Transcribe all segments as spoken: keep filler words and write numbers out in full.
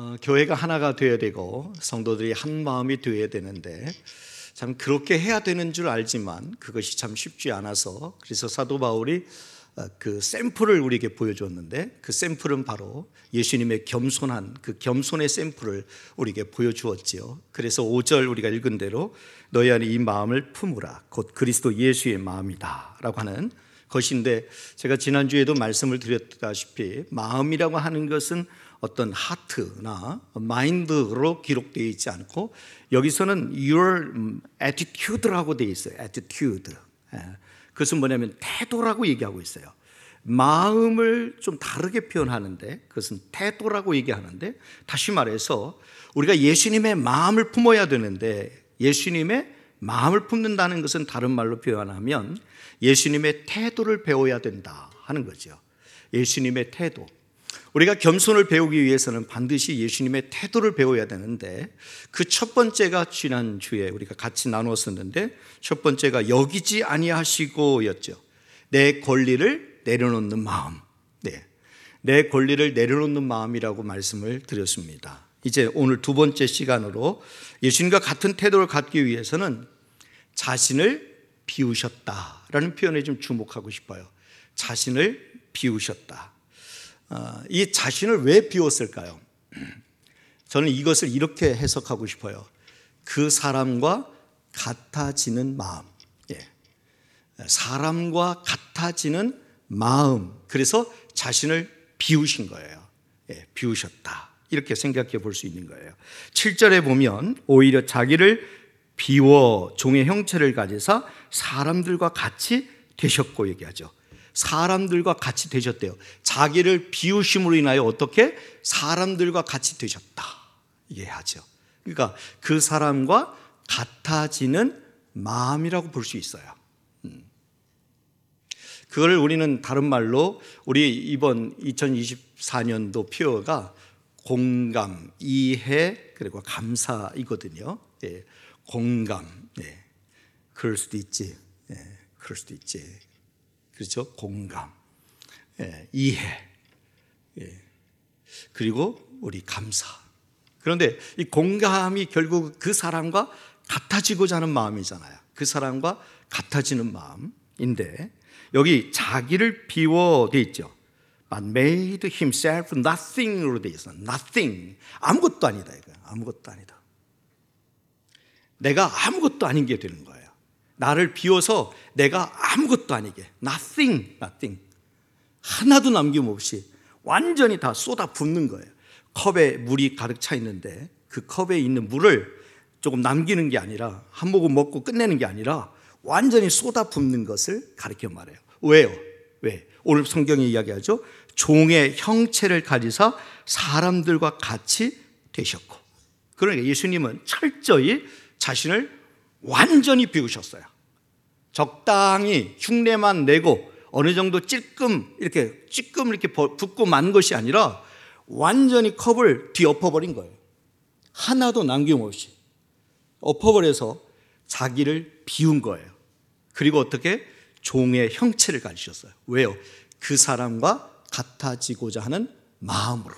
어, 교회가 하나가 되어야 되고 성도들이 한 마음이 되어야 되는데 참 그렇게 해야 되는 줄 알지만 그것이 참 쉽지 않아서 그래서 사도 바울이 그 샘플을 우리에게 보여줬는데 그 샘플은 바로 예수님의 겸손한 그 겸손의 샘플을 우리에게 보여주었지요. 그래서 오 절 우리가 읽은 대로 너희 안에 이 마음을 품으라 곧 그리스도 예수의 마음이다 라고 하는 것인데, 제가 지난주에도 말씀을 드렸다시피 마음이라고 하는 것은 어떤 하트나 마인드로 기록되어 있지 않고 여기서는 your attitude라고 되어 있어요. attitude. 그것은 뭐냐면 태도라고 얘기하고 있어요. 마음을 좀 다르게 표현하는데 그것은 태도라고 얘기하는데, 다시 말해서 우리가 예수님의 마음을 품어야 되는데 예수님의 마음을 품는다는 것은 다른 말로 표현하면 예수님의 태도를 배워야 된다 하는 거죠. 예수님의 태도. 우리가 겸손을 배우기 위해서는 반드시 예수님의 태도를 배워야 되는데 그 첫 번째가 지난주에 우리가 같이 나누었었는데 첫 번째가 여기지 아니하시고였죠. 내 권리를 내려놓는 마음. 네. 내 권리를 내려놓는 마음이라고 말씀을 드렸습니다. 이제 오늘 두 번째 시간으로 예수님과 같은 태도를 갖기 위해서는 자신을 비우셨다라는 표현에 좀 주목하고 싶어요. 자신을 비우셨다. 이 자신을 왜 비웠을까요? 저는 이것을 이렇게 해석하고 싶어요. 그 사람과 같아지는 마음. 예. 사람과 같아지는 마음. 그래서 자신을 비우신 거예요. 예, 비우셨다. 이렇게 생각해 볼 수 있는 거예요. 칠 절에 보면 오히려 자기를 비워 종의 형체를 가지사 사람들과 같이 되셨고 얘기하죠. 사람들과 같이 되셨대요. 자기를 비우심으로 인하여 어떻게 사람들과 같이 되셨다 이해하죠. 그러니까 그 사람과 같아지는 마음이라고 볼 수 있어요. 그걸 우리는 다른 말로 우리 이번 이천이십사 년도 표어가 공감, 이해, 그리고 감사이거든요. 예, 공감, 예, 그럴 수도 있지, 예, 그럴 수도 있지. 그렇죠? 공감, 예, 이해, 예, 그리고 우리 감사. 그런데 이 공감이 결국 그 사람과 같아지고자 하는 마음이잖아요. 그 사람과 같아지는 마음인데 여기 자기를 비워 돼 있죠. But made himself nothing으로 돼 있어. Nothing. 아무것도 아니다 이거. 아무것도 아니다. 내가 아무것도 아닌 게 되는 거예요. 나를 비워서 내가 아무것도 아니게. Nothing. Nothing. 하나도 남김없이 완전히 다 쏟아 붓는 거예요. 컵에 물이 가득 차 있는데 그 컵에 있는 물을 조금 남기는 게 아니라 한 모금 먹고 끝내는 게 아니라 완전히 쏟아 붓는 것을 가르쳐 말해요. 왜요? 왜? 오늘 성경이 이야기하죠. 종의 형체를 가지사 사람들과 같이 되셨고. 그러니까 예수님은 철저히 자신을 완전히 비우셨어요. 적당히 흉내만 내고 어느 정도 찔끔 이렇게 찔끔 이렇게 붓고 만 것이 아니라 완전히 컵을 뒤엎어버린 거예요. 하나도 남김없이 엎어버려서 자기를 비운 거예요. 그리고 어떻게? 종의 형체를 가지셨어요. 왜요? 그 사람과 같아지고자 하는 마음으로.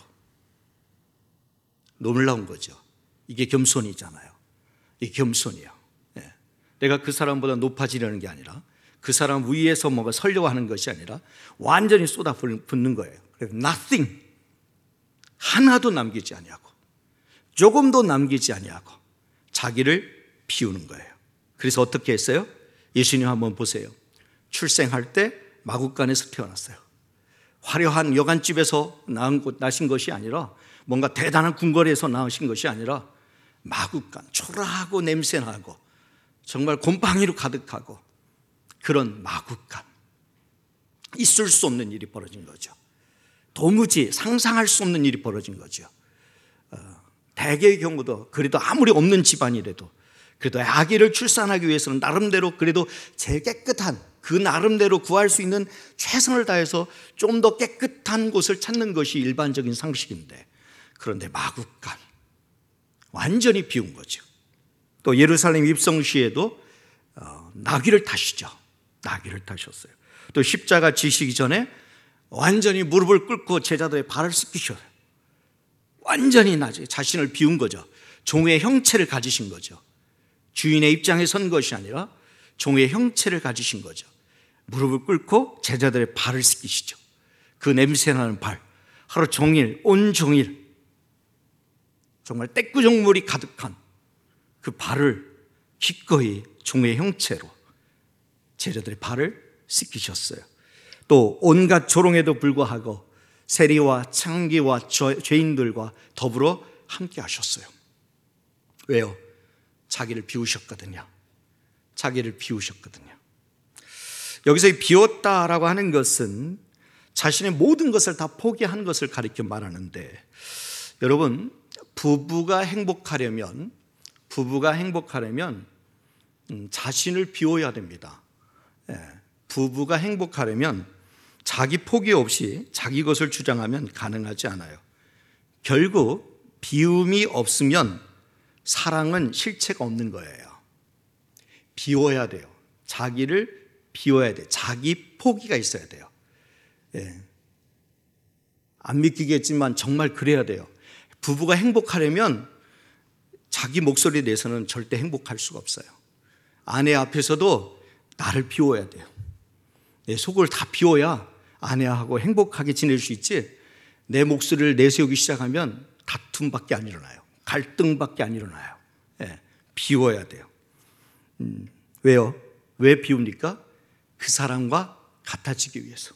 놀라운 거죠. 이게 겸손이잖아요. 이게 겸손이에요. 네. 내가 그 사람보다 높아지려는 게 아니라 그 사람 위에서 뭔가 서려고 하는 것이 아니라 완전히 쏟아 붓는 거예요. 그래서 nothing. 하나도 남기지 아니하고 조금도 남기지 아니하고 자기를 비우는 거예요. 그래서 어떻게 했어요? 예수님 한번 보세요. 출생할 때 마구간에서 태어났어요. 화려한 여관집에서 나신 것이 아니라 뭔가 대단한 궁궐에서 나으신 것이 아니라 마구간, 초라하고 냄새나고 정말 곰팡이로 가득하고 그런 마구간. 있을 수 없는 일이 벌어진 거죠. 도무지 상상할 수 없는 일이 벌어진 거죠. 어, 대개의 경우도 그래도 아무리 없는 집안이라도 그래도 아기를 출산하기 위해서는 나름대로 그래도 제일 깨끗한 그 나름대로 구할 수 있는 최선을 다해서 좀 더 깨끗한 곳을 찾는 것이 일반적인 상식인데 그런데 마구간 완전히 비운 거죠. 또 예루살렘 입성 시에도 어, 나귀를 타시죠. 나귀를 타셨어요. 또 십자가 지시기 전에 완전히 무릎을 꿇고 제자들의 발을 씻기셔요. 완전히 낮게 자신을 비운 거죠. 종의 형체를 가지신 거죠. 주인의 입장에 선 것이 아니라 종의 형체를 가지신 거죠. 무릎을 꿇고 제자들의 발을 씻기시죠. 그 냄새나는 발, 하루 종일 온종일 정말 떼꾸정물이 가득한 그 발을 기꺼이 종의 형체로 제자들의 발을 씻기셨어요. 또 온갖 조롱에도 불구하고 세리와 창기와 죄인들과 더불어 함께 하셨어요. 왜요? 자기를 비우셨거든요. 자기를 비우셨거든요. 여기서 이 비웠다라고 하는 것은 자신의 모든 것을 다 포기한 것을 가리켜 말하는데, 여러분, 부부가 행복하려면 부부가 행복하려면 음, 자신을 비워야 됩니다. 예, 부부가 행복하려면 자기 포기 없이 자기 것을 주장하면 가능하지 않아요. 결국 비움이 없으면 사랑은 실체가 없는 거예요. 비워야 돼요. 자기를 비워야 돼요. 자기 포기가 있어야 돼요. 예. 안 믿기겠지만 정말 그래야 돼요. 부부가 행복하려면 자기 목소리에 대해서는 절대 행복할 수가 없어요. 아내 앞에서도 나를 비워야 돼요. 내 속을 다 비워야 아내하고 행복하게 지낼 수 있지, 내 목소리를 내세우기 시작하면 다툼밖에 안 일어나요. 갈등밖에 안 일어나요. 예, 비워야 돼요. 음, 왜요? 왜 비웁니까? 그 사람과 같아지기 위해서.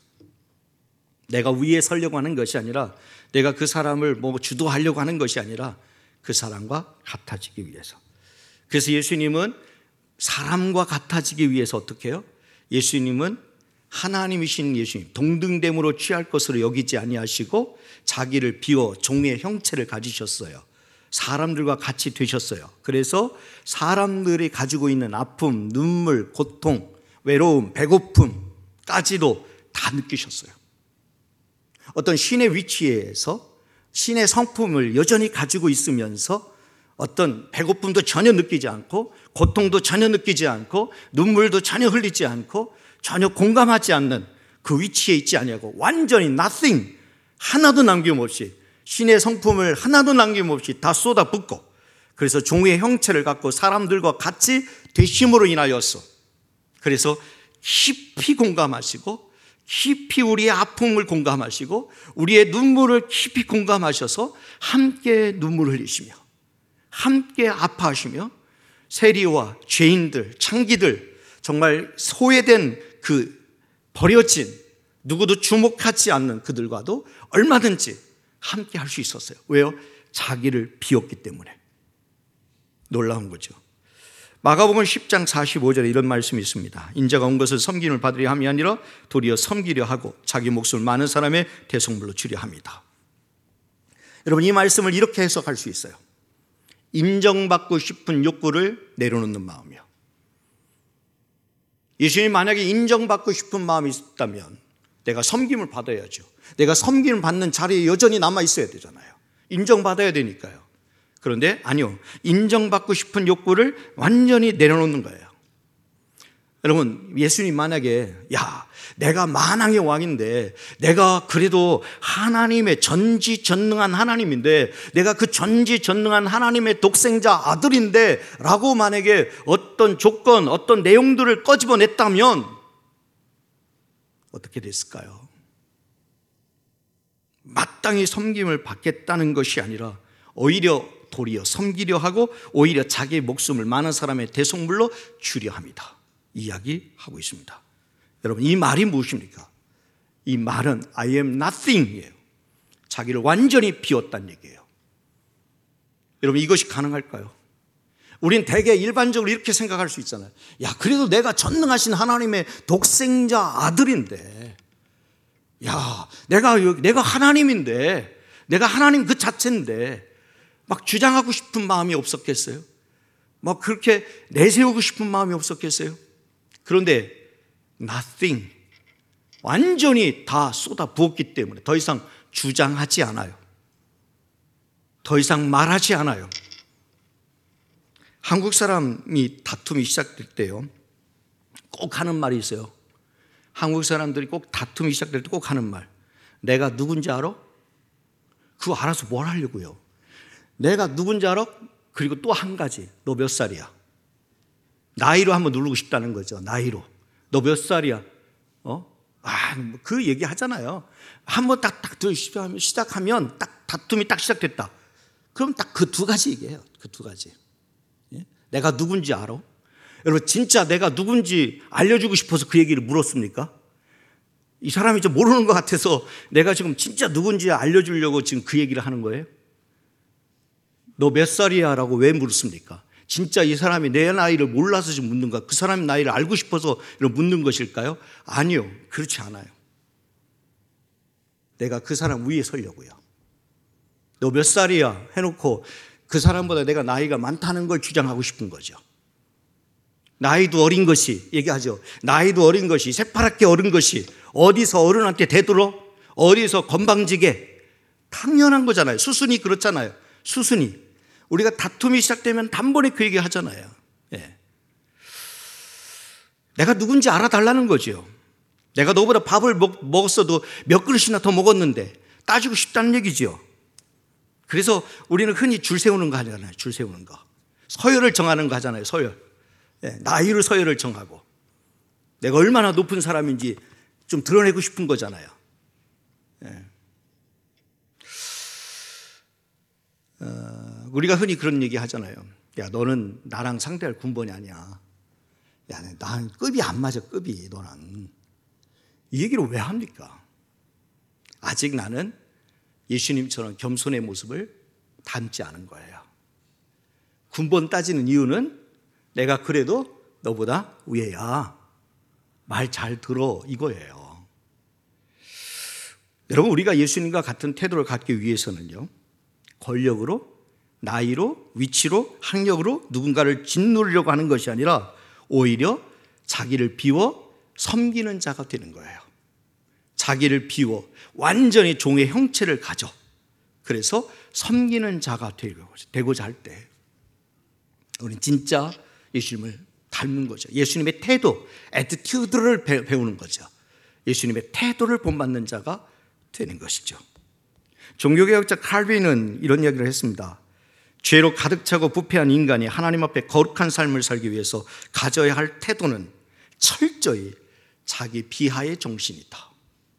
내가 위에 서려고 하는 것이 아니라, 내가 그 사람을 뭐 주도하려고 하는 것이 아니라 그 사람과 같아지기 위해서. 그래서 예수님은 사람과 같아지기 위해서 어떻게 해요? 예수님은 하나님이신 예수님, 동등됨으로 취할 것으로 여기지 아니하시고 자기를 비워 종의 형체를 가지셨어요. 사람들과 같이 되셨어요. 그래서 사람들이 가지고 있는 아픔, 눈물, 고통, 외로움, 배고픔까지도 다 느끼셨어요. 어떤 신의 위치에서 신의 성품을 여전히 가지고 있으면서 어떤 배고픔도 전혀 느끼지 않고, 고통도 전혀 느끼지 않고, 눈물도 전혀 흘리지 않고, 전혀 공감하지 않는 그 위치에 있지 아니하고 완전히 nothing, 하나도 남김없이 신의 성품을 하나도 남김없이 다 쏟아붓고, 그래서 종의 형체를 갖고 사람들과 같이 되심으로 인하여서, 그래서 깊이 공감하시고 깊이 우리의 아픔을 공감하시고 우리의 눈물을 깊이 공감하셔서 함께 눈물을 흘리시며 함께 아파하시며 세리와 죄인들, 창기들, 정말 소외된 그 버려진, 누구도 주목하지 않는 그들과도 얼마든지 함께 할 수 있었어요. 왜요? 자기를 비웠기 때문에. 놀라운 거죠. 마가복음 십 장 사십오 절에 이런 말씀이 있습니다. 인자가 온 것을 섬김을 받으려 함이 아니라 도리어 섬기려 하고 자기 목숨을 많은 사람의 대속물로 주려 합니다. 여러분, 이 말씀을 이렇게 해석할 수 있어요. 인정받고 싶은 욕구를 내려놓는 마음이요. 예수님이 만약에 인정받고 싶은 마음이 있다면 내가 섬김을 받아야죠. 내가 섬김을 받는 자리에 여전히 남아 있어야 되잖아요. 인정받아야 되니까요. 그런데 아니요, 인정받고 싶은 욕구를 완전히 내려놓는 거예요. 여러분, 예수님 만약에 야, 내가 만왕의 왕인데, 내가 그래도 하나님의 전지전능한 하나님인데, 내가 그 전지전능한 하나님의 독생자 아들인데 라고 만약에 어떤 조건, 어떤 내용들을 꺼집어냈다면 어떻게 됐을까요? 마땅히 섬김을 받겠다는 것이 아니라 오히려 도리어 섬기려 하고 오히려 자기의 목숨을 많은 사람의 대속물로 주려 합니다. 이야기하고 있습니다. 여러분, 이 말이 무엇입니까? 이 말은 I am nothing이에요. 자기를 완전히 비웠다는 얘기예요. 여러분, 이것이 가능할까요? 우린 대개 일반적으로 이렇게 생각할 수 있잖아요. 야, 그래도 내가 전능하신 하나님의 독생자 아들인데, 야, 내가 내가 하나님인데, 내가 하나님 그 자체인데 막 주장하고 싶은 마음이 없었겠어요? 막 그렇게 내세우고 싶은 마음이 없었겠어요? 그런데 nothing, 완전히 다 쏟아 부었기 때문에 더 이상 주장하지 않아요. 더 이상 말하지 않아요. 한국 사람이 다툼이 시작될 때요, 꼭 하는 말이 있어요. 한국 사람들이 꼭 다툼이 시작될 때 꼭 하는 말, 내가 누군지 알아? 그거 알아서 뭘 하려고요? 내가 누군지 알아? 그리고 또 한 가지, 너 몇 살이야? 나이로 한번 누르고 싶다는 거죠. 나이로. 너 몇 살이야? 어? 아, 그 얘기 하잖아요. 한번 딱, 딱 시작하면 딱 다툼이 딱 시작됐다. 그럼 딱 그 두 가지 얘기해요. 그 두 가지. 예? 내가 누군지 알아? 여러분, 진짜 내가 누군지 알려주고 싶어서 그 얘기를 물었습니까? 이 사람이 좀 모르는 것 같아서 내가 지금 진짜 누군지 알려주려고 지금 그 얘기를 하는 거예요? 너 몇 살이야? 라고 왜 물었습니까? 진짜 이 사람이 내 나이를 몰라서 지금 묻는가? 그 사람 나이를 알고 싶어서 묻는 것일까요? 아니요. 그렇지 않아요. 내가 그 사람 위에 서려고요. 너 몇 살이야? 해놓고 그 사람보다 내가 나이가 많다는 걸 주장하고 싶은 거죠. 나이도 어린 것이, 얘기하죠. 나이도 어린 것이, 새파랗게 어린 것이 어디서 어른한테 대들어? 어디서 건방지게? 당연한 거잖아요. 수순이 그렇잖아요. 수순이. 우리가 다툼이 시작되면 단번에 그 얘기 하잖아요. 예. 내가 누군지 알아달라는 거죠. 내가 너보다 밥을 먹, 먹었어도 몇 그릇이나 더 먹었는데 따지고 싶다는 얘기죠. 그래서 우리는 흔히 줄 세우는 거 하잖아요. 줄 세우는 거. 서열을 정하는 거 하잖아요. 서열. 예. 나이로 서열을 정하고 내가 얼마나 높은 사람인지 좀 드러내고 싶은 거잖아요. 예. 어, 우리가 흔히 그런 얘기 하잖아요. 야, 너는 나랑 상대할 군번이 아니야. 야, 난 급이 안 맞아, 급이, 너는. 이 얘기를 왜 합니까? 아직 나는 예수님처럼 겸손의 모습을 닮지 않은 거예요. 군번 따지는 이유는 내가 그래도 너보다 위에야. 말 잘 들어, 이거예요. 여러분, 우리가 예수님과 같은 태도를 갖기 위해서는요, 권력으로, 나이로, 위치로, 학력으로 누군가를 짓누르려고 하는 것이 아니라 오히려 자기를 비워 섬기는 자가 되는 거예요. 자기를 비워 완전히 종의 형체를 가져. 그래서 섬기는 자가 되고자 할 때 우리는 진짜 예수님을 닮는 거죠. 예수님의 태도, 애티튜드를 배우는 거죠. 예수님의 태도를 본받는 자가 되는 것이죠. 종교개혁자 칼빈은 이런 이야기를 했습니다. 죄로 가득 차고 부패한 인간이 하나님 앞에 거룩한 삶을 살기 위해서 가져야 할 태도는 철저히 자기 비하의 정신이다.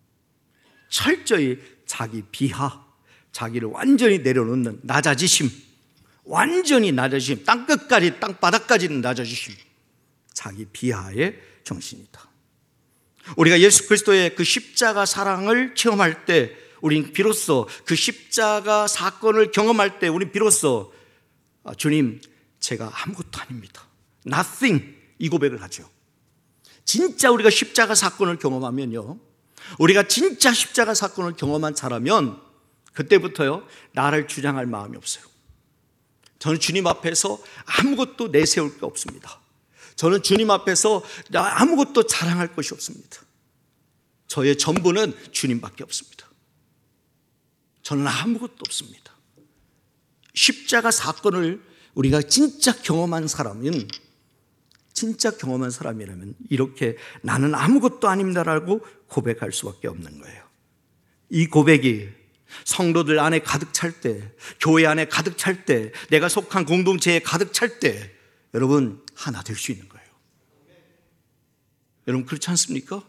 철저히 자기 비하, 자기를 완전히 내려놓는 낮아지심, 완전히 낮아지심, 땅끝까지, 땅바닥까지는 낮아지심, 자기 비하의 정신이다. 우리가 예수 그리스도의 그 십자가 사랑을 체험할 때 우린 비로소 그 십자가 사건을 경험할 때 우린 비로소 주님, 제가 아무것도 아닙니다. Nothing, 이 고백을 하죠. 진짜 우리가 십자가 사건을 경험하면요, 우리가 진짜 십자가 사건을 경험한 자라면 그때부터요, 나를 주장할 마음이 없어요. 저는 주님 앞에서 아무것도 내세울 게 없습니다. 저는 주님 앞에서 아무것도 자랑할 것이 없습니다. 저의 전부는 주님밖에 없습니다. 저는 아무것도 없습니다. 십자가 사건을 우리가 진짜 경험한 사람은, 진짜 경험한 사람이라면 이렇게 나는 아무것도 아닙니다라고 고백할 수밖에 없는 거예요. 이 고백이 성도들 안에 가득 찰 때, 교회 안에 가득 찰 때, 내가 속한 공동체에 가득 찰 때 여러분 하나 될 수 있는 거예요. 여러분 그렇지 않습니까?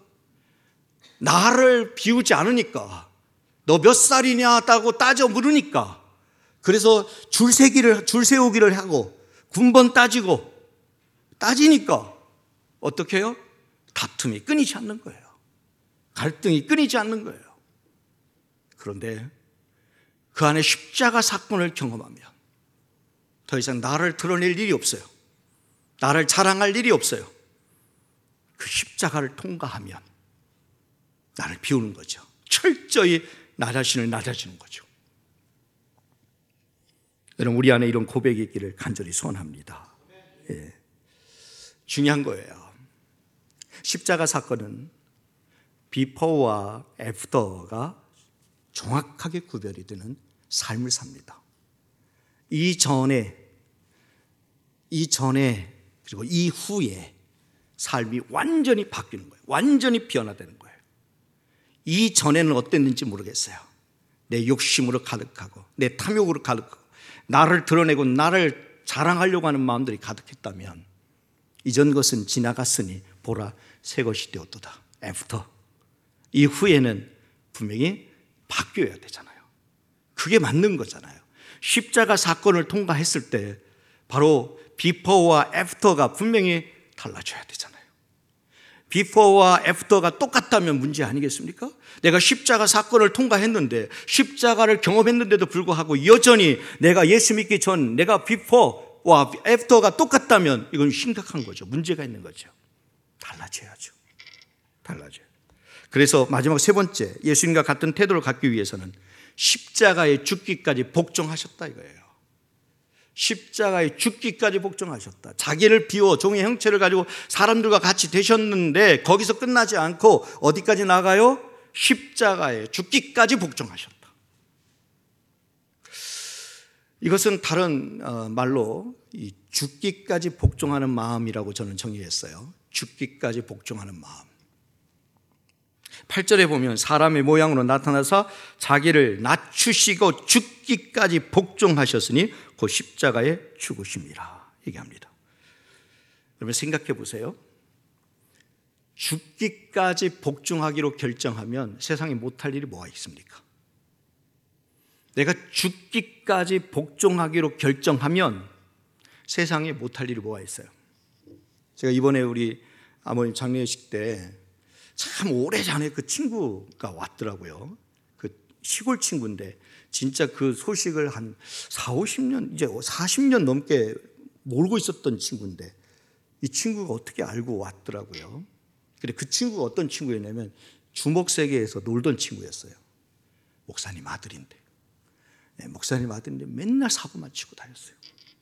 나를 비우지 않으니까, 너 몇 살이냐고 따져 물으니까, 그래서 줄 세기를, 줄 세우기를 하고 군번 따지고 따지니까 어떻게 해요? 다툼이 끊이지 않는 거예요. 갈등이 끊이지 않는 거예요. 그런데 그 안에 십자가 사건을 경험하면 더 이상 나를 드러낼 일이 없어요. 나를 자랑할 일이 없어요. 그 십자가를 통과하면 나를 비우는 거죠. 철저히 나 자신을 낮아지는 거죠. 여러분, 우리 안에 이런 고백이 있기를 간절히 소원합니다. 예. 중요한 거예요. 십자가 사건은 비포와 애프터가 정확하게 구별이 되는 삶을 삽니다. 이전에, 이전에, 그리고 이후에 삶이 완전히 바뀌는 거예요. 완전히 변화되는 거예요. 이전에는 어땠는지 모르겠어요. 내 욕심으로 가득하고 내 탐욕으로 가득하고 나를 드러내고 나를 자랑하려고 하는 마음들이 가득했다면 이전 것은 지나갔으니 보라 새 것이 되었도다. 애프터. 이후에는 분명히 바뀌어야 되잖아요. 그게 맞는 거잖아요. 십자가 사건을 통과했을 때 바로 비포와 애프터가 분명히 달라져야 되잖아요. 비포와 애프터가 똑같다면 문제 아니겠습니까? 내가 십자가 사건을 통과했는데 십자가를 경험했는데도 불구하고 여전히 내가 예수 믿기 전 내가 비포와 애프터가 똑같다면 이건 심각한 거죠. 문제가 있는 거죠. 달라져야죠. 달라져요. 그래서 마지막 세 번째, 예수님과 같은 태도를 갖기 위해서는 십자가에 죽기까지 복종하셨다 이거예요. 십자가에 죽기까지 복종하셨다. 자기를 비워 종의 형체를 가지고 사람들과 같이 되셨는데 거기서 끝나지 않고 어디까지 나가요? 십자가에 죽기까지 복종하셨다. 이것은 다른 말로 이 죽기까지 복종하는 마음이라고 저는 정의했어요. 죽기까지 복종하는 마음. 팔 절에 보면 사람의 모양으로 나타나서 자기를 낮추시고 죽기까지 복종하셨으니 그 십자가에 죽으심이라 얘기합니다. 여러분 생각해 보세요. 죽기까지 복종하기로 결정하면 세상에 못할 일이 뭐가 있습니까? 내가 죽기까지 복종하기로 결정하면 세상에 못할 일이 뭐가 있어요? 제가 이번에 우리 아버님 장례식 때 참 오래전에 그 친구가 왔더라고요. 그 시골 친구인데 진짜 그 소식을 한 사오십 년, 이제 사십 년 넘게 모르고 있었던 친구인데 이 친구가 어떻게 알고 왔더라고요. 근데 그 친구가 어떤 친구였냐면 주먹세계에서 놀던 친구였어요. 목사님 아들인데. 네, 목사님 아들인데 맨날 사고만 치고 다녔어요.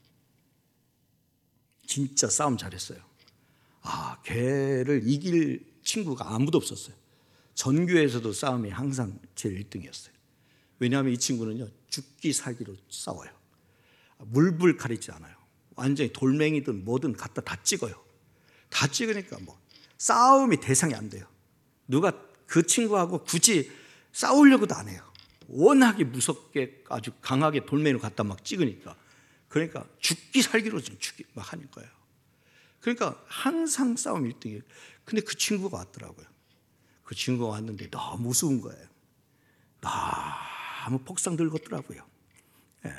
진짜 싸움 잘했어요. 아, 걔를 이길 친구가 아무도 없었어요. 전교에서도 싸움이 항상 제일 일 등이었어요. 왜냐하면 이 친구는요 죽기 살기로 싸워요. 물불 가리지 않아요. 완전히 돌멩이든 뭐든 갖다 다 찍어요. 다 찍으니까 뭐 싸움이 대상이 안 돼요. 누가 그 친구하고 굳이 싸우려고도 안 해요. 워낙에 무섭게 아주 강하게 돌멩이를 갖다 막 찍으니까. 그러니까 죽기 살기로 좀 죽기 막 하는 거예요. 그러니까 항상 싸움 일 등이에요. 근데 그 친구가 왔더라고요. 그 친구가 왔는데 너무 우스운 거예요. 너무 폭삭 늙었더라고요. 예.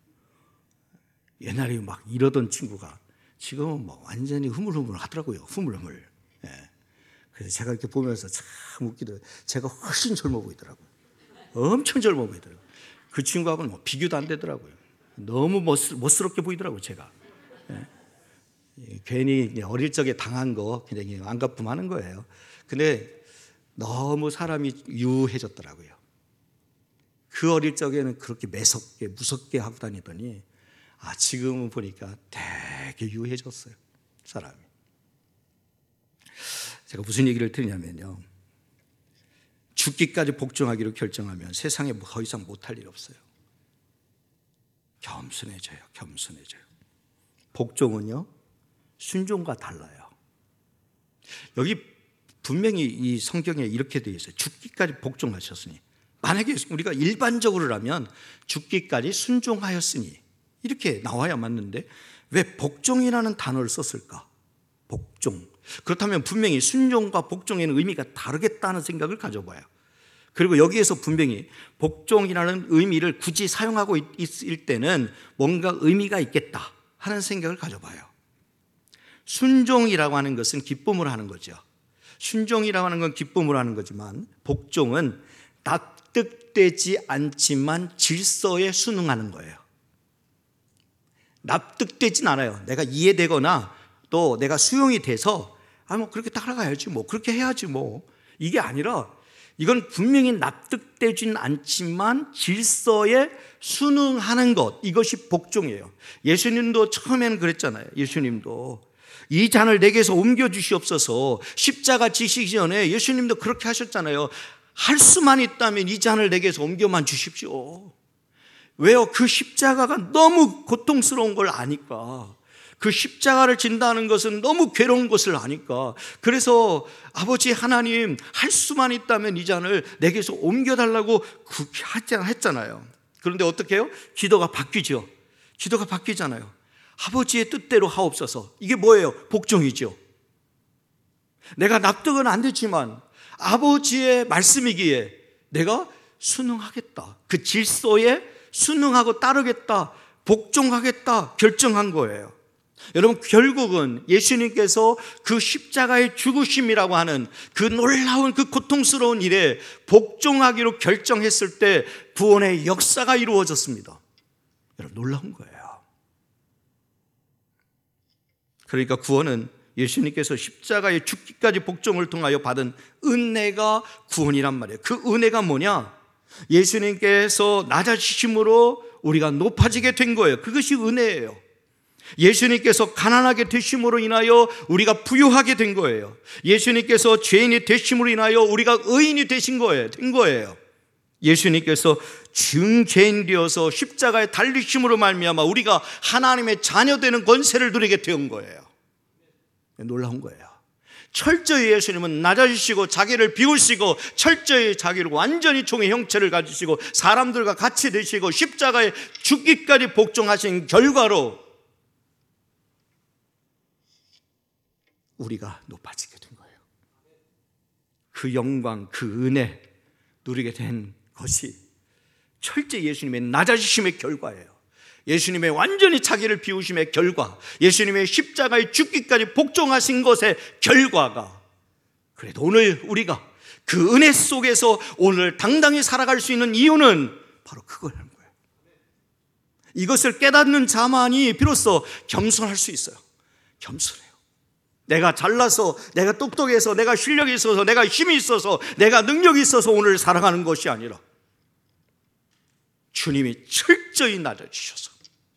옛날에 막 이러던 친구가 지금은 뭐 완전히 흐물흐물 하더라고요. 흐물흐물. 예. 그래서 제가 이렇게 보면서 참 웃기더라고요. 제가 훨씬 젊어 보이더라고요. 엄청 젊어 보이더라고요. 그 친구하고는 뭐 비교도 안 되더라고요. 너무 멋스, 멋스럽게 보이더라고요, 제가. 예. 괜히 어릴 적에 당한 거 그냥 안갚음하는 거예요. 근데 너무 사람이 유해졌더라고요. 그 어릴 적에는 그렇게 매섭게 무섭게 하고 다니더니 아 지금은 보니까 되게 유해졌어요, 사람이. 제가 무슨 얘기를 드리냐면요, 죽기까지 복종하기로 결정하면 세상에 더 이상 못할 일 없어요. 겸손해져요. 겸손해져요. 복종은요 순종과 달라요. 여기 분명히 이 성경에 이렇게 되어 있어요. 죽기까지 복종하셨으니. 만약에 우리가 일반적으로라면 죽기까지 순종하였으니 이렇게 나와야 맞는데 왜 복종이라는 단어를 썼을까? 복종. 그렇다면 분명히 순종과 복종에는 의미가 다르겠다는 생각을 가져봐요. 그리고 여기에서 분명히 복종이라는 의미를 굳이 사용하고 있을 때는 뭔가 의미가 있겠다 하는 생각을 가져봐요. 순종이라고 하는 것은 기쁨으로 하는 거죠. 순종이라고 하는 건 기쁨으로 하는 거지만 복종은 납득되지 않지만 질서에 순응하는 거예요. 납득되진 않아요. 내가 이해되거나 또 내가 수용이 돼서 아, 뭐 그렇게 따라가야지 뭐 그렇게 해야지 뭐 이게 아니라 이건 분명히 납득되진 않지만 질서에 순응하는 것, 이것이 복종이에요. 예수님도 처음에는 그랬잖아요. 예수님도 이 잔을 내게서 옮겨주시옵소서. 십자가 지시기 전에 예수님도 그렇게 하셨잖아요. 할 수만 있다면 이 잔을 내게서 옮겨만 주십시오. 왜요? 그 십자가가 너무 고통스러운 걸 아니까. 그 십자가를 진다는 것은 너무 괴로운 것을 아니까. 그래서 아버지 하나님, 할 수만 있다면 이 잔을 내게서 옮겨달라고 했잖아요. 그런데 어떻게 해요? 기도가 바뀌죠. 기도가 바뀌잖아요. 아버지의 뜻대로 하옵소서. 이게 뭐예요? 복종이죠. 내가 납득은 안 되지만 아버지의 말씀이기에 내가 순응하겠다. 그 질서에 순응하고 따르겠다. 복종하겠다. 결정한 거예요. 여러분, 결국은 예수님께서 그 십자가의 죽으심이라고 하는 그 놀라운 그 고통스러운 일에 복종하기로 결정했을 때 구원의 역사가 이루어졌습니다. 여러분, 놀라운 거예요. 그러니까 구원은 예수님께서 십자가의 죽기까지 복종을 통하여 받은 은혜가 구원이란 말이에요. 그 은혜가 뭐냐? 예수님께서 낮아지심으로 우리가 높아지게 된 거예요. 그것이 은혜예요. 예수님께서 가난하게 되심으로 인하여 우리가 부유하게 된 거예요. 예수님께서 죄인이 되심으로 인하여 우리가 의인이 되신 거예요. 된 거예요. 예수님께서 중죄인 되어서 십자가에 달리심으로 말미암아 우리가 하나님의 자녀되는 권세를 누리게 된 거예요. 놀라운 거예요. 철저히 예수님은 낮아지시고 자기를 비우시고 철저히 자기를 완전히 종의 형체를 가지시고 사람들과 같이 되시고 십자가에 죽기까지 복종하신 결과로 우리가 높아지게 된 거예요. 그 영광, 그 은혜 누리게 된 것이 철저히 예수님의 낮아지심의 결과예요. 예수님의 완전히 자기를 비우심의 결과, 예수님의 십자가에 죽기까지 복종하신 것의 결과가, 그래도 오늘 우리가 그 은혜 속에서 오늘 당당히 살아갈 수 있는 이유는 바로 그거라는 거예요. 이것을 깨닫는 자만이 비로소 겸손할 수 있어요. 겸손해요. 내가 잘나서, 내가 똑똑해서, 내가 실력이 있어서, 내가 힘이 있어서, 내가 능력이 있어서 오늘 살아가는 것이 아니라 주님이 철저히 낮아지셔서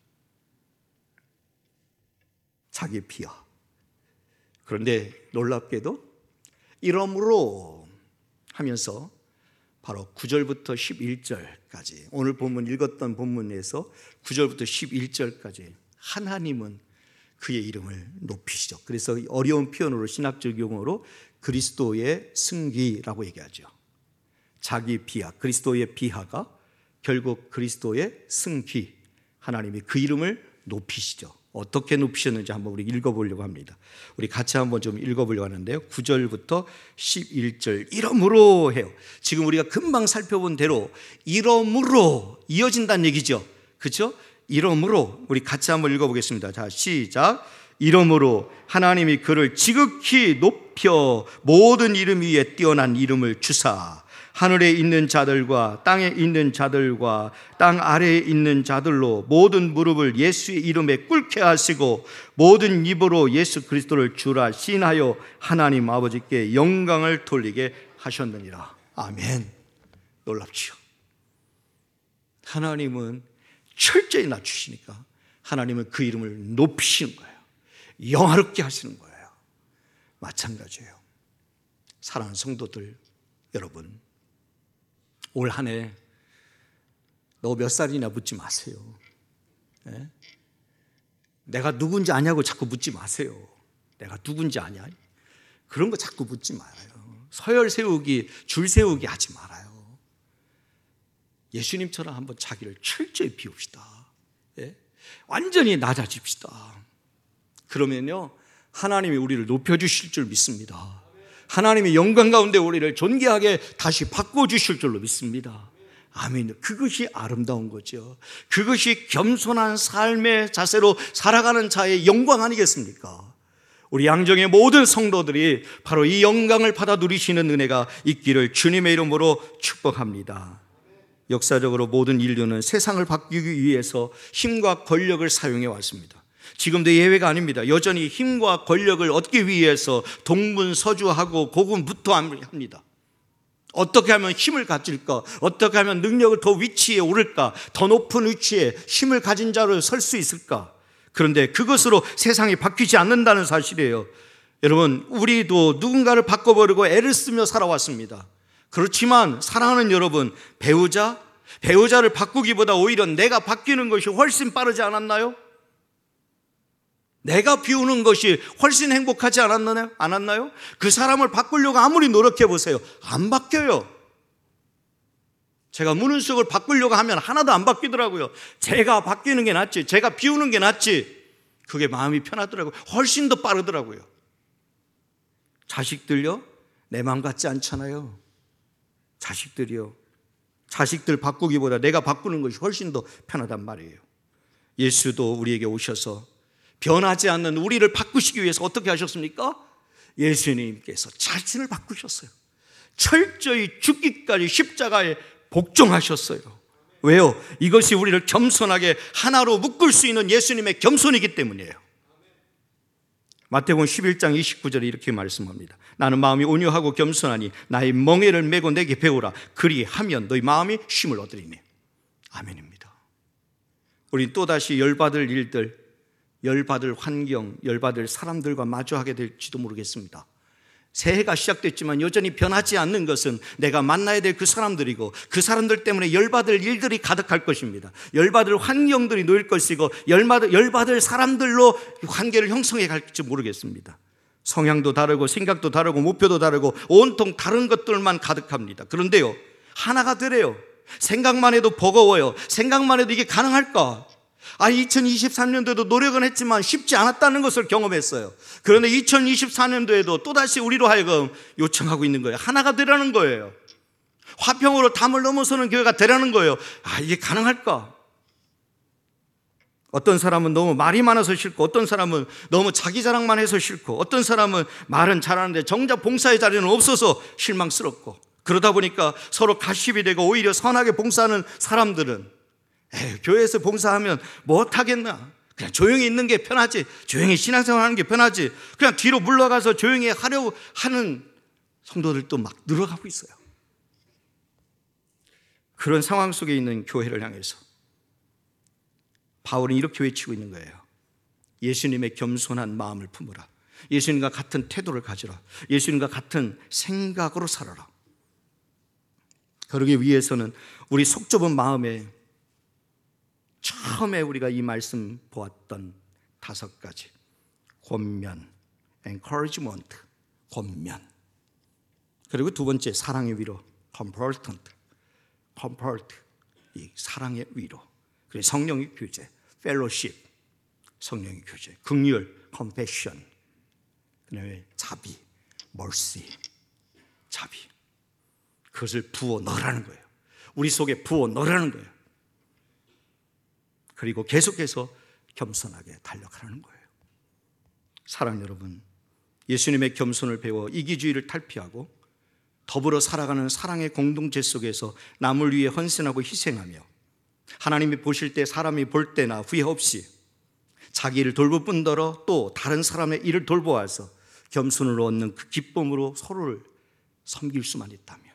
자기 비하. 그런데 놀랍게도 이러므로 하면서 바로 구 절부터 십일 절까지, 오늘 본문 읽었던 본문에서 구 절부터 십일 절까지 하나님은 그의 이름을 높이시죠. 그래서 어려운 표현으로, 신학적 용어로 그리스도의 승기라고 얘기하죠. 자기 비하, 그리스도의 비하가 결국 그리스도의 승기, 하나님이 그 이름을 높이시죠. 어떻게 높이셨는지 한번 우리 읽어보려고 합니다. 우리 같이 한번 좀 읽어보려고 하는데요, 구 절부터 십일 절. 이러므로 해요. 지금 우리가 금방 살펴본 대로 이러므로 이어진다는 얘기죠. 그렇죠? 이러므로 우리 같이 한번 읽어보겠습니다. 자, 시작. 이러므로 하나님이 그를 지극히 높여 모든 이름 위에 뛰어난 이름을 주사 하늘에 있는 자들과 땅에 있는 자들과 땅 아래에 있는 자들로 모든 무릎을 예수의 이름에 꿇게 하시고 모든 입으로 예수 그리스도를 주라 시인하여 하나님 아버지께 영광을 돌리게 하셨느니라. 아멘. 놀랍지요. 하나님은 철저히 낮추시니까 하나님은 그 이름을 높이시는 거예요. 영화롭게 하시는 거예요. 마찬가지예요. 사랑하는 성도들 여러분, 올 한 해 너 몇 살이냐 묻지 마세요. 네? 내가 누군지 아냐고 자꾸 묻지 마세요. 내가 누군지 아냐? 그런 거 자꾸 묻지 말아요. 서열 세우기, 줄 세우기 하지 말아요. 예수님처럼 한번 자기를 철저히 비웁시다. 예? 완전히 낮아집시다. 그러면요, 하나님이 우리를 높여주실 줄 믿습니다. 하나님이 영광 가운데 우리를 존귀하게 다시 바꿔주실 줄로 믿습니다. 아멘. 그것이 아름다운 거죠. 그것이 겸손한 삶의 자세로 살아가는 자의 영광 아니겠습니까? 우리 양정의 모든 성도들이 바로 이 영광을 받아 누리시는 은혜가 있기를 주님의 이름으로 축복합니다. 역사적으로 모든 인류는 세상을 바꾸기 위해서 힘과 권력을 사용해 왔습니다. 지금도 예외가 아닙니다. 여전히 힘과 권력을 얻기 위해서 동분서주하고 고군분투합니다. 어떻게 하면 힘을 가질까? 어떻게 하면 능력을 더 위치에 오를까? 더 높은 위치에 힘을 가진 자로 설 수 있을까? 그런데 그것으로 세상이 바뀌지 않는다는 사실이에요. 여러분, 우리도 누군가를 바꿔버리고 애를 쓰며 살아왔습니다. 그렇지만 사랑하는 여러분, 배우자, 배우자를 바꾸기보다 오히려 내가 바뀌는 것이 훨씬 빠르지 않았나요? 내가 비우는 것이 훨씬 행복하지 않았나요? 않았나요? 그 사람을 바꾸려고 아무리 노력해 보세요. 안 바뀌어요. 제가 무는 쑥을 바꾸려고 하면 하나도 안 바뀌더라고요. 제가 바뀌는 게 낫지, 제가 비우는 게 낫지. 그게 마음이 편하더라고요. 훨씬 더 빠르더라고요. 자식들요? 내 마음 같지 않잖아요. 자식들이요. 자식들 바꾸기보다 내가 바꾸는 것이 훨씬 더 편하단 말이에요. 예수도 우리에게 오셔서 변하지 않는 우리를 바꾸시기 위해서 어떻게 하셨습니까? 예수님께서 자신을 바꾸셨어요. 철저히 죽기까지 십자가에 복종하셨어요. 왜요? 이것이 우리를 겸손하게 하나로 묶을 수 있는 예수님의 겸손이기 때문이에요. 마태복음 십일 장 이십구 절에 이렇게 말씀합니다. 나는 마음이 온유하고 겸손하니 나의 멍에를 메고 내게 배우라. 그리하면 너희 마음이 쉼을 얻으리니. 아멘입니다. 우리 또다시 열받을 일들, 열받을 환경, 열받을 사람들과 마주하게 될지도 모르겠습니다. 새해가 시작됐지만 여전히 변하지 않는 것은 내가 만나야 될 그 사람들이고 그 사람들 때문에 열받을 일들이 가득할 것입니다. 열받을 환경들이 놓일 것이고 열받을, 열받을 사람들로 관계를 형성해 갈지 모르겠습니다. 성향도 다르고 생각도 다르고 목표도 다르고 온통 다른 것들만 가득합니다. 그런데요, 하나가 되래요. 생각만 해도 버거워요. 생각만 해도 이게 가능할까? 아, 이천이십삼 년도에도 노력은 했지만 쉽지 않았다는 것을 경험했어요. 그런데 이천이십사 년도에도 또다시 우리로 하여금 요청하고 있는 거예요. 하나가 되라는 거예요. 화평으로 담을 넘어서는 교회가 되라는 거예요. 아, 이게 가능할까? 어떤 사람은 너무 말이 많아서 싫고, 어떤 사람은 너무 자기 자랑만 해서 싫고, 어떤 사람은 말은 잘하는데 정작 봉사의 자리는 없어서 실망스럽고, 그러다 보니까 서로 가십이 되고 오히려 선하게 봉사하는 사람들은 에이, 교회에서 봉사하면 못하겠나? 그냥 조용히 있는 게 편하지, 조용히 신앙생활 하는 게 편하지, 그냥 뒤로 물러가서 조용히 하려고 하는 성도들도 막 늘어가고 있어요. 그런 상황 속에 있는 교회를 향해서 바울은 이렇게 외치고 있는 거예요. 예수님의 겸손한 마음을 품으라. 예수님과 같은 태도를 가지라. 예수님과 같은 생각으로 살아라. 그러기 위해서는 우리 속 좁은 마음에 처음에 우리가 이 말씀 보았던 다섯 가지, 권면, encouragement, 권면, 그리고 두 번째 사랑의 위로, comfortant, comfort, 이 사랑의 위로, 그리고 성령의 교제, fellowship, 성령의 교제, 긍휼, compassion, 그다음에 자비, mercy, 자비. 그것을 부어 넣으라는 거예요. 우리 속에 부어 넣으라는 거예요. 그리고 계속해서 겸손하게 달려가라는 거예요. 사랑 여러분, 예수님의 겸손을 배워 이기주의를 탈피하고 더불어 살아가는 사랑의 공동체 속에서 남을 위해 헌신하고 희생하며 하나님이 보실 때 사람이 볼 때나 후회 없이 자기 일을 돌볼 뿐더러 또 다른 사람의 일을 돌보아서 겸손을 얻는 그 기쁨으로 서로를 섬길 수만 있다면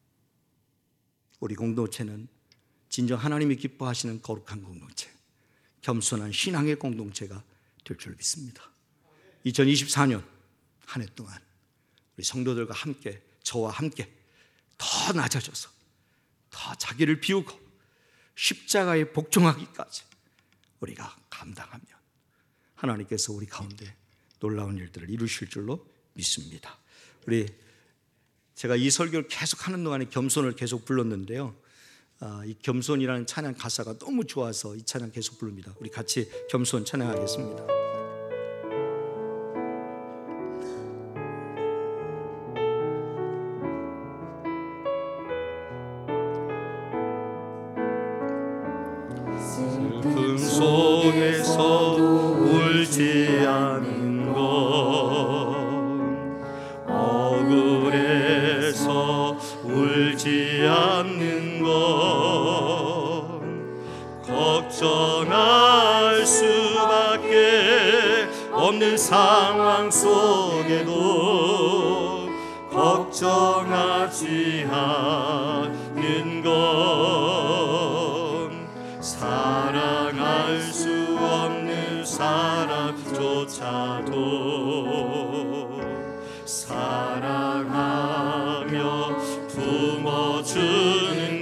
우리 공동체는 진정 하나님이 기뻐하시는 거룩한 공동체, 겸손한 신앙의 공동체가 될 줄 믿습니다. 이천이십사 년 한 해 동안 우리 성도들과 함께, 저와 함께 더 낮아져서 더 자기를 비우고 십자가에 복종하기까지 우리가 감당하면 하나님께서 우리 가운데 놀라운 일들을 이루실 줄로 믿습니다. 우리 제가 이 설교를 계속 하는 동안에 겸손을 계속 불렀는데요, 아, 이 겸손이라는 찬양 가사가 너무 좋아서 이 찬양 계속 부릅니다. 우리 같이 겸손 찬양하겠습니다. 슬픔 속에서 울지 않는 것, 억울해서 울지 않는 것, 걱정할 수밖에 없는 상황 속에도 걱정하지 않는 것, 사랑할 수 없는 사람조차도 사랑하며 품어주는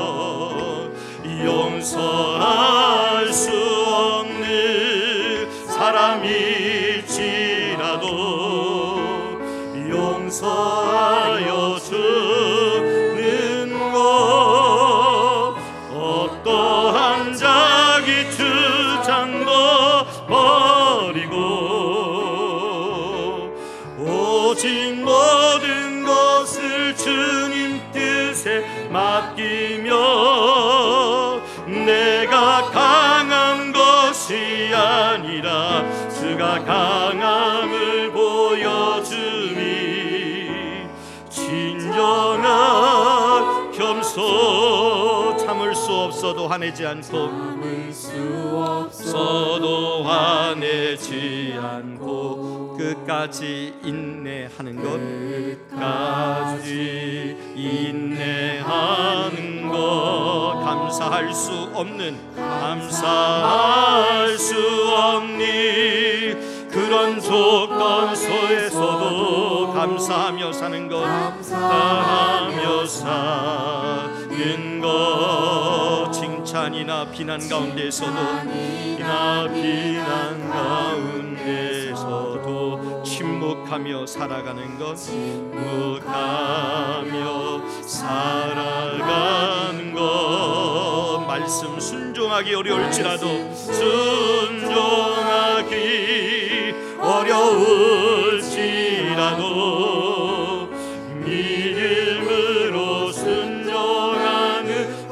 것, 용서할 수 없는 맡기며 내가 강한 것이 아니라 주가 강함을 보여주니 진정한 겸손 참을 수 없어도 화내지 않고 참을 수 없어도 화내지 않고 끝까지 인내하는 것 끝까지 인내하는 것 감사할 수 없는 감사할 수 없는 그런 조건 속에서도 감사하며 사는 것 감사하며 사는 것 칭찬이나 비난 가운데서도 이나 비난 가운데서도 침묵하며 살아가는 것 침묵하며 살아가는 것 말씀 순종하기 어려울지라도 순종하기 어려울지라도 믿음으로 순종하는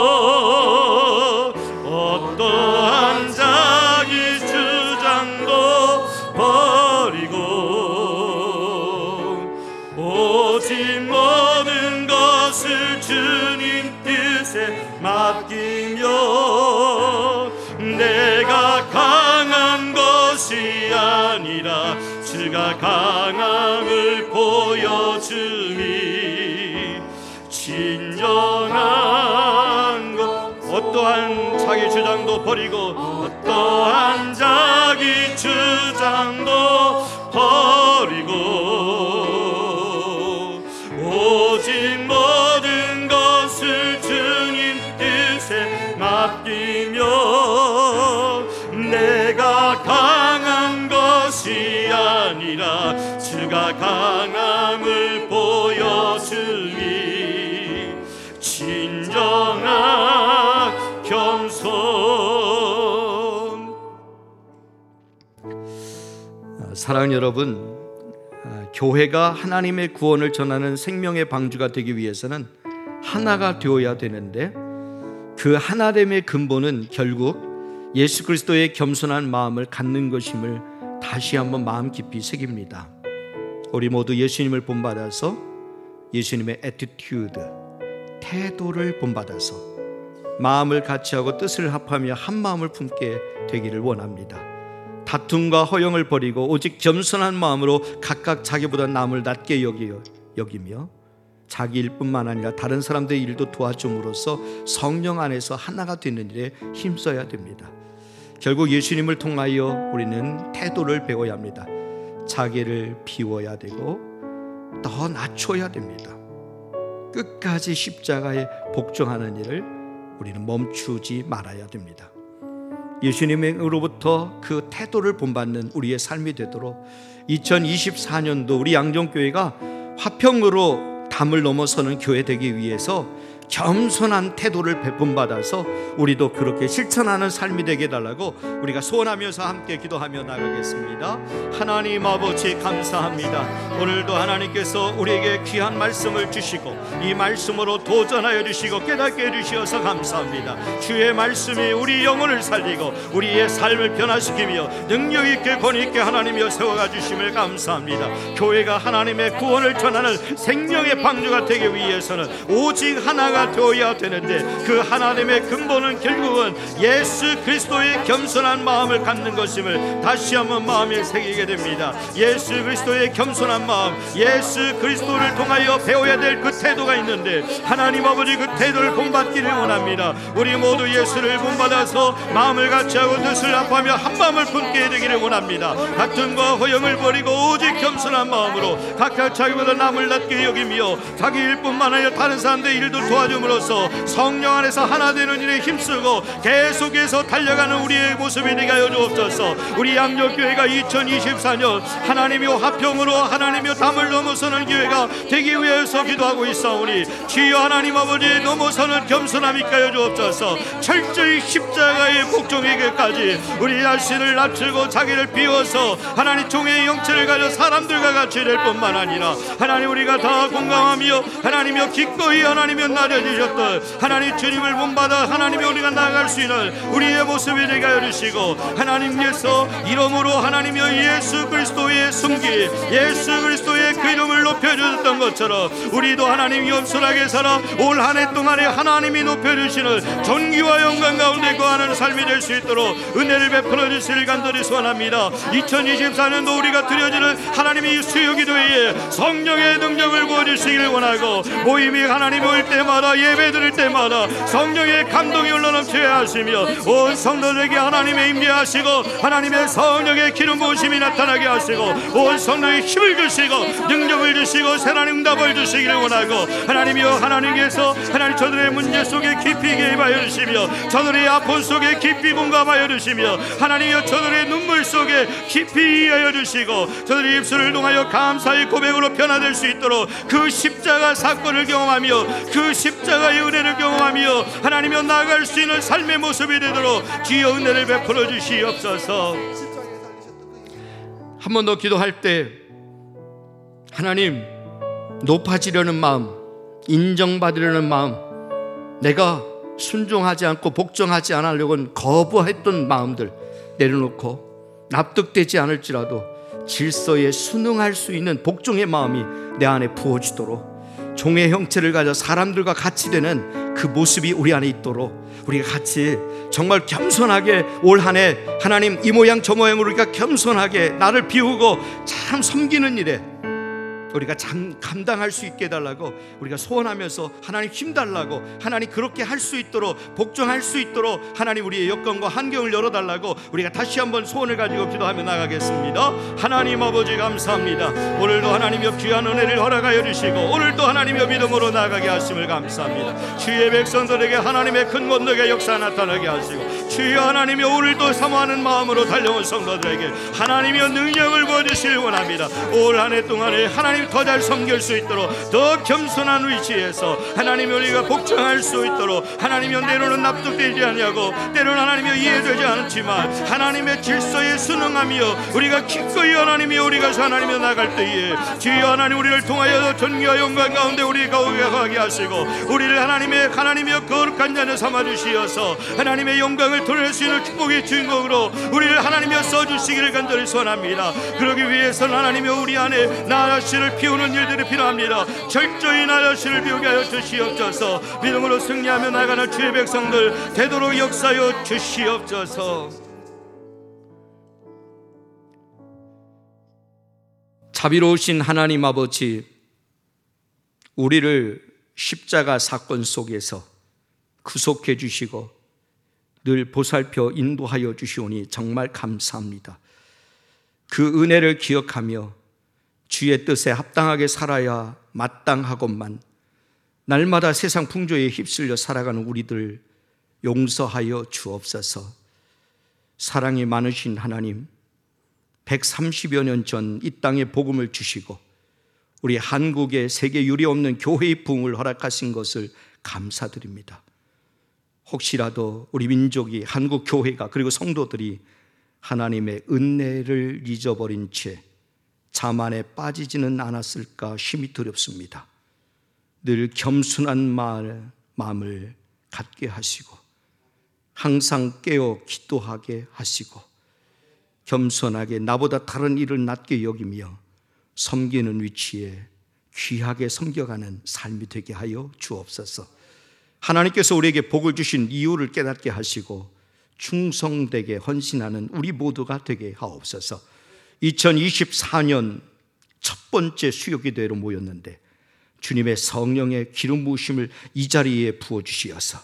것 어떠한 자기 주장도 버리고 오직 모든 것을 주님 뜻에 맡기며 내가 강한 것이 아니라 주가 강함을 보여주니 진정한 것 어떠한 자기 주장도 버리고 어떠한 자기 주장도 버리고 오직 모든 것을 주님 뜻에 맡기며 내가 강한 것이 아니라 주가 강함을 보여주니 진정한 겸손. 사랑하는 여러분, 교회가 하나님의 구원을 전하는 생명의 방주가 되기 위해서는 하나가 되어야 되는데 그 하나됨의 근본은 결국 예수 그리스도의 겸손한 마음을 갖는 것임을 다시 한번 마음 깊이 새깁니다. 우리 모두 예수님을 본받아서 예수님의 애티튜드, 태도를 본받아서 마음을 같이하고 뜻을 합하며 한 마음을 품게 되기를 원합니다. 다툼과 허영을 버리고 오직 겸손한 마음으로 각각 자기보다 남을 낮게 여기며 자기 일뿐만 아니라 다른 사람들의 일도 도와줌으로써 성령 안에서 하나가 되는 일에 힘써야 됩니다. 결국 예수님을 통하여 우리는 태도를 배워야 합니다. 자기를 비워야 되고 더 낮춰야 됩니다. 끝까지 십자가에 복종하는 일을 우리는 멈추지 말아야 됩니다. 예수님으로부터 그 태도를 본받는 우리의 삶이 되도록 이천이십사 년도 우리 양정교회가 화평으로 담을 넘어서는 교회 되기 위해서 겸손한 태도를 본받아서 우리도 그렇게 실천하는 삶이 되게 해달라고 우리가 소원하면서 함께 기도하며 나가겠습니다. 하나님 아버지 감사합니다. 오늘도 하나님께서 우리에게 귀한 말씀을 주시고 이 말씀으로 도전하여 주시고 깨닫게 해주셔서 감사합니다. 주의 말씀이 우리 영혼을 살리고 우리의 삶을 변화시키며 능력 있게 권위 있게 하나님이여 세워가 주심을 감사합니다. 교회가 하나님의 구원을 전하는 생명의 방주가 되기 위해서는 오직 하나가 되어야 되는데 그 하나님의 근본은 결국은 예수 그리스도의 겸손한 마음을 갖는 것임을 다시 한번 마음에 새기게 됩니다. 예수 그리스도의 겸손한 마음, 예수 그리스도를 통하여 배워야 될 그 태도가 있는데 하나님 아버지 그 태도를 본받기를 원합니다. 우리 모두 예수를 본받아서 마음을 같이하고 뜻을 합하며 한 마음을 품게 되기를 원합니다. 다툼과 허영을 버리고 오직 겸손한 마음으로 각각 자기보다 남을 낮게 여기며 자기 일뿐만 아니라 다른 사람들의 일도 도와줌으로써 성령 안에서 하나 되는 일에 힘쓰고 계속해서 달려가는 우리의 모습이 되게 하여 주옵소서. 우리 양력교회가 이천이십사 년 하나님의 화평으로 하나님의 담을 넘어서는 교회가 되기 위해서 기도하고 있사오니 주여 하나님 아버지 넘어서는 겸손함이 있게 하여 주옵소서. 철저히 십자가의 복종에게까지 우리 자신을 낮추고 자기를 비워서 하나님 종의 영체를 가져 사람들과 같이 될 뿐만 아니라 하나님 우리가 다 공감하며 하나님이여 기꺼이 하나님이여 나를 주셨던 하나님 주님을 본받아 하나님의 우리가 나아갈 수 있는 우리의 모습이 되게 하여 주시고, 하나님께서 이름으로 하나님의 예수 그리스도의 승기, 예수 그리스도의 그 이름을 높여주셨던 것처럼 우리도 하나님 겸손하게 살아 올 한 해 동안에 하나님이 높여주시는 존귀와 영광 가운데 거하는 삶이 될 수 있도록 은혜를 베풀어 주시길 간절히 소원합니다. 이천이십사 년도 우리가 드려지는 하나님의 수요기도에 성령의 능력을 부어주시길 원하고, 모임이 하나님 올 때마다 예배 드릴 때마다 성령의 감동이 흘러넘쳐야 하시며 온 성도들에게 하나님의 임재하시고 하나님의 성령의 기름 부으심이 나타나게 하시고 온 성령의 힘을 주시고 능력을 주시고 새로운 응답을 주시기를 원하고, 하나님이여 하나님께서 하나님 저들의 문제 속에 깊이 개입하여 주시며 저들의 아픔 속에 깊이 공감하여 주시며 하나님이여 저들의 눈물 속에 깊이 이해하여 주시고 저들의 입술을 통하여 감사의 고백으로 변화될 수 있도록 그 십자가 사건을 경험하며 그 십자가의 은혜를 경험하며 하나님이여 나아갈 수 있는 삶의 모습이 되도록 주여 은혜를 베풀어 주시옵소서. 한 번 더 기도할 때 하나님, 높아지려는 마음, 인정받으려는 마음, 내가 순종하지 않고 복종하지 않으려고 거부했던 마음들 내려놓고 납득되지 않을지라도 질서에 순응할 수 있는 복종의 마음이 내 안에 부어지도록, 종의 형체를 가져 사람들과 같이 되는 그 모습이 우리 안에 있도록 우리가 같이 정말 겸손하게 올 한 해 하나님 이 모양 저 모양으로 우리가 겸손하게 나를 비우고 참 섬기는 일에 우리가 참 감당할 수 있게 해달라고 우리가 소원하면서 하나님 힘달라고, 하나님 그렇게 할 수 있도록 복종할 수 있도록 하나님 우리의 여건과 환경을 열어달라고 우리가 다시 한번 소원을 가지고 기도하며 나가겠습니다. 하나님 아버지 감사합니다. 오늘도 하나님여 귀한 은혜를 허락하여 주시고 오늘도 하나님여 믿음으로 나아가게 하심을 감사합니다. 주의 백성들에게 하나님의 큰 권능의 역사 나타나게 하시고, 주여 하나님여 오늘도 사모하는 마음으로 달려온 성도들에게 하나님여 능력을 부어주시길 원합니다. 올 한 해 동안에 하나님 더 잘 섬길 수 있도록 더 겸손한 위치에서 하나님 우리가 복종할 수 있도록, 하나님여 때로는 납득되지 않냐고 때로는 하나님여 이해되지 않지만 하나님의 질서에 순응하며 우리가 기꺼이 하나님이 우리가 하나님여 나갈 때에 주여 하나님 우리를 통하여 존귀와 영광 가운데 우리가 오게 하게 하시고 우리를 하나님의 하나님여 거룩한 자녀 삼아 주시어서 하나님의 영광을 드러낼 수 있는 축복의 주인공으로 우리를 하나님여 써주시기를 간절히 소원합니다. 그러기 위해서는 하나님여 우리 안에 나라씨를 피우는 일들이 필요합니다. 철저히 나라씨를 비우게 하여 주시옵소서. 믿음으로 승리하며 나가는 주의 백성들 되도록 역사하여 주시옵소서. 자비로우신 하나님 아버지, 우리를 십자가 사건 속에서 구속해 주시고 늘 보살펴 인도하여 주시오니 정말 감사합니다. 그 은혜를 기억하며 주의 뜻에 합당하게 살아야 마땅하건만 날마다 세상 풍조에 휩쓸려 살아가는 우리들 용서하여 주옵소서. 사랑이 많으신 하나님, 백삼십여 년 전 이 땅에 복음을 주시고 우리 한국에 세계 유례 없는 교회의 부흥을 허락하신 것을 감사드립니다. 혹시라도 우리 민족이, 한국 교회가, 그리고 성도들이 하나님의 은혜를 잊어버린 채 자만에 빠지지는 않았을까 심히 두렵습니다. 늘 겸손한 마음을 갖게 하시고 항상 깨어 기도하게 하시고 겸손하게 나보다 다른 일을 낮게 여기며 섬기는 위치에 귀하게 섬겨가는 삶이 되게 하여 주옵소서. 하나님께서 우리에게 복을 주신 이유를 깨닫게 하시고 충성되게 헌신하는 우리 모두가 되게 하옵소서. 이천이십사 년 첫 번째 수요기도회로 모였는데 주님의 성령의 기름 부으심을 이 자리에 부어주시어서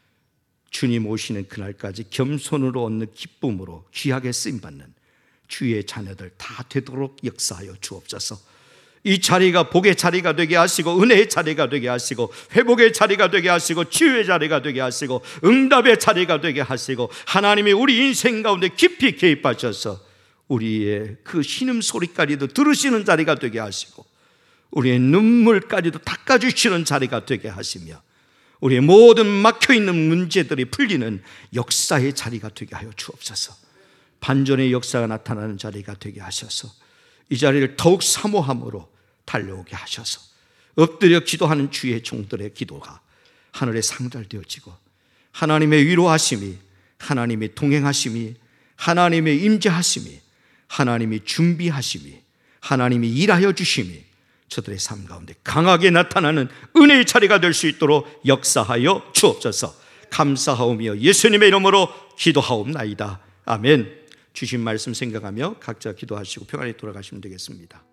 주님 오시는 그날까지 겸손으로 얻는 기쁨으로 귀하게 쓰임받는 주의 자녀들 다 되도록 역사하여 주옵소서. 이 자리가 복의 자리가 되게 하시고 은혜의 자리가 되게 하시고 회복의 자리가 되게 하시고 치유의 자리가 되게 하시고 응답의 자리가 되게 하시고 하나님이 우리 인생 가운데 깊이 개입하셔서 우리의 그 신음소리까지도 들으시는 자리가 되게 하시고 우리의 눈물까지도 닦아주시는 자리가 되게 하시며 우리의 모든 막혀있는 문제들이 풀리는 역사의 자리가 되게 하여 주옵소서. 반전의 역사가 나타나는 자리가 되게 하셔서 이 자리를 더욱 사모함으로 달려오게 하셔서 엎드려 기도하는 주의 종들의 기도가 하늘에 상달되어지고 하나님의 위로하심이, 하나님의 동행하심이, 하나님의 임재하심이, 하나님의 준비하심이, 하나님이 일하여 주심이 저들의 삶 가운데 강하게 나타나는 은혜의 자리가 될 수 있도록 역사하여 주옵소서. 감사하오며 예수님의 이름으로 기도하옵나이다. 아멘. 주신 말씀 생각하며 각자 기도하시고 평안히 돌아가시면 되겠습니다.